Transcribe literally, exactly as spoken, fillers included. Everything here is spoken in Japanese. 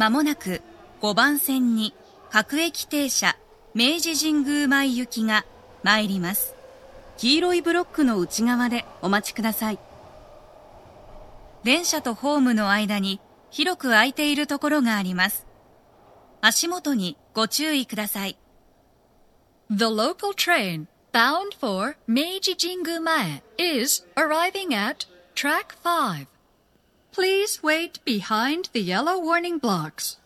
まもなくごばん線に各駅停車明治神宮前行きが参ります。黄色いブロックの内側でお待ちください。電車とホームの間に広く空いているところがあります。足元にご注意ください。 The local train bound for Meiji Jingu-mae is arriving at track five. Please wait behind the yellow warning blocks.